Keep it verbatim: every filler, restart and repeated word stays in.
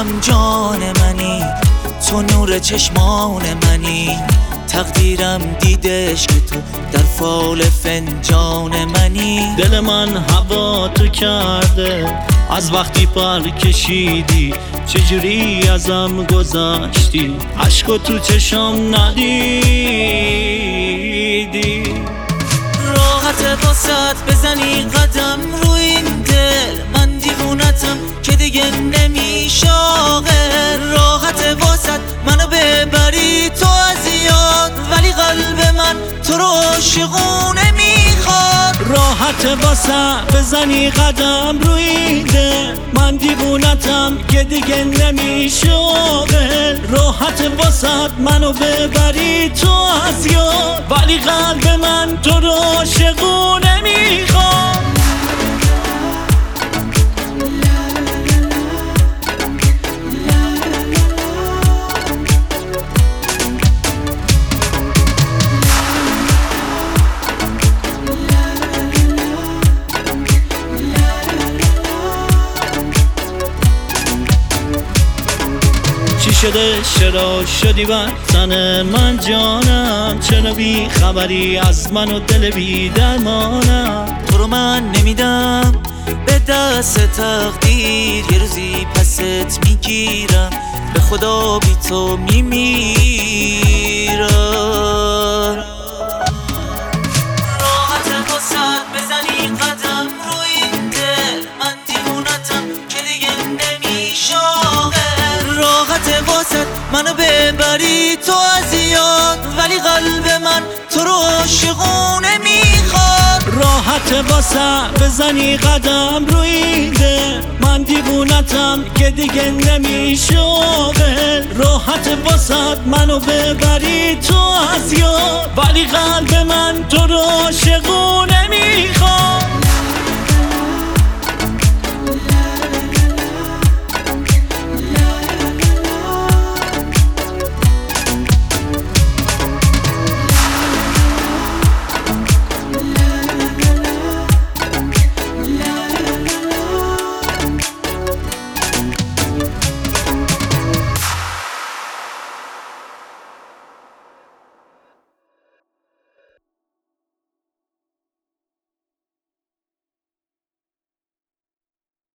هم جان منی، تو نور چشمان منی. تقدیرم دیدش که تو در فال فنجان منی. دل من هوا تو کرده از وقتی پر کشیدی، چجوری ازم گذشتی، عشقو تو چشم ندیدی. راحت واسط بزنی قدم رو این دل، من دیوونتم که دیگه نمیشاغل. راحت واسط منو ببری تو از یاد، ولی قلب من تو رو عاشقونه میخواد. راحت واسه بزنی قدم روی این دل، من دیوونتم که دیگه نمیشاغل. راحت واسه منو ببری تو از یاد، ولی قلب من تو رو عاشقونه میخواد. چی شده چرا شدی وطن من جانم، چرا بی خبری از من و دل بی درمانم. تو رو من نمیدم به دست تقدیر، یه روزی پست میگیرم به خدا بی تو میمیرم. راحت واسط بزنی قدم رو این دل، من دیوونتم که دیگه نمیشاغل. راحت واسط منو ببری تو از یاد، ولی قلب من تو رو عاشقونه میخواد. راحت واسه بزنی قدم روی این دل، من دیوونتم که دیگه نمیشاغل. راحت واسه منو ببری تو از یاد، ولی قلب من تو رو عاشقونه میخواد.